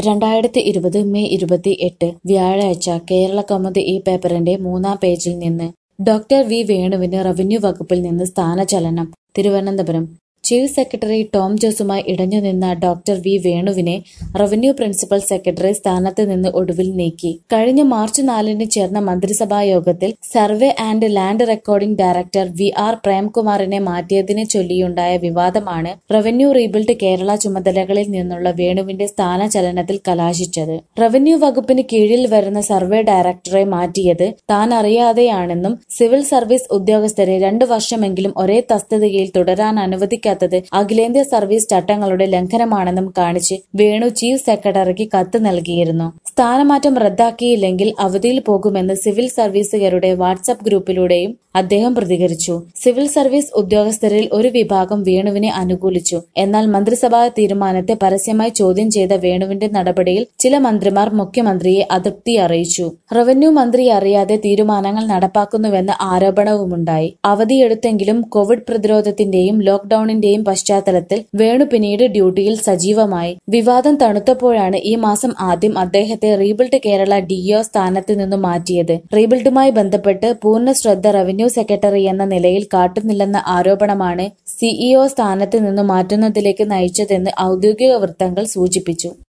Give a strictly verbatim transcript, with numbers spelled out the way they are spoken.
രണ്ടായിരത്തി ഇരുപത് മെയ് ഇരുപത്തി എട്ട് വ്യാഴാഴ്ച കേരള കൗമുദി ഈ പേപ്പറിന്റെ മൂന്നാം പേജിൽ നിന്ന് ഡോക്ടർ വി വേണുവിന് റവന്യൂ വകുപ്പിൽ നിന്ന് സ്ഥാനചലനം. തിരുവനന്തപുരം ചീഫ് സെക്രട്ടറി ടോം ജോസുമായി ഇടഞ്ഞുനിന്ന ഡോക്ടർ വി വേണുവിനെ റവന്യൂ പ്രിൻസിപ്പൽ സെക്രട്ടറി സ്ഥാനത്ത് നിന്ന് ഒടുവിൽ നീക്കി. കഴിഞ്ഞ മാർച്ച് നാലിന് ചേർന്ന മന്ത്രിസഭാ യോഗത്തിൽ survey and land recording director V R പ്രേംകുമാറിനെ മാറ്റിയതിനെ ചൊല്ലിയുണ്ടായ വിവാദമാണ് റവന്യൂ റീബിൽഡ് കേരള ചുമതലകളിൽ നിന്നുള്ള വേണുവിന്റെ സ്ഥാനചലനത്തിൽ കലാശിച്ചത്. റവന്യൂ വകുപ്പിന് കീഴിൽ വരുന്ന സർവേ ഡയറക്ടറെ മാറ്റിയത് താൻ അറിയാതെയാണെന്നും സിവിൽ സർവീസ് ഉദ്യോഗസ്ഥരെ രണ്ടു വർഷമെങ്കിലും ഒരേ തസ്തികയിൽ തുടരാൻ അനുവദിക്കാത്ത അഖിലേന്ത്യാ സർവീസ് ചട്ടങ്ങളുടെ ലംഘനമാണെന്നും കാണിച്ച് വേണു ചീഫ് സെക്രട്ടറിക്ക് കത്ത് നൽകിയിരുന്നു. സ്ഥാനമാറ്റം റദ്ദാക്കിയില്ലെങ്കിൽ അവധിയിൽ പോകുമെന്ന് സിവിൽ സർവീസുകാരുടെ വാട്സ്ആപ്പ് ഗ്രൂപ്പിലൂടെയും അദ്ദേഹം പ്രതികരിച്ചു. സിവിൽ സർവീസ് ഉദ്യോഗസ്ഥരിൽ ഒരു വിഭാഗം വേണുവിനെ അനുകൂലിച്ചു. എന്നാൽ മന്ത്രിസഭാ തീരുമാനത്തെ പരസ്യമായി ചോദ്യം ചെയ്ത വേണുവിന്റെ നടപടിയിൽ ചില മന്ത്രിമാർ മുഖ്യമന്ത്രിയെ അതൃപ്തി അറിയിച്ചു. റവന്യൂ മന്ത്രി അറിയാതെ തീരുമാനങ്ങൾ നടപ്പാക്കുന്നുവെന്ന ആരോപണവുമുണ്ടായി. അവധിയെടുത്തെങ്കിലും കോവിഡ് പ്രതിരോധത്തിന്റെയും ലോക്ഡൌണിന്റെയും പശ്ചാത്തലത്തിൽ വേണു പിന്നീട് ഡ്യൂട്ടിയിൽ സജീവമായി. വിവാദം തണുത്തപ്പോഴാണ് ഈ മാസം ആദ്യം അദ്ദേഹത്തെ റീബിൽഡ് കേരള ഡിഇഒ സ്ഥാനത്ത് നിന്നു മാറ്റിയത്. റീബിൽഡുമായി ബന്ധപ്പെട്ട് പൂർണ്ണ ശ്രദ്ധ റവന്യൂ സെക്രട്ടറി എന്ന നിലയിൽ കാട്ടുന്നില്ലെന്ന ആരോപണമാണ് സിഇഒ സ്ഥാനത്ത് നിന്നു മാറ്റുന്നതിലേക്ക് നയിച്ചതെന്ന് ഔദ്യോഗിക വൃത്തങ്ങൾ സൂചിപ്പിച്ചു.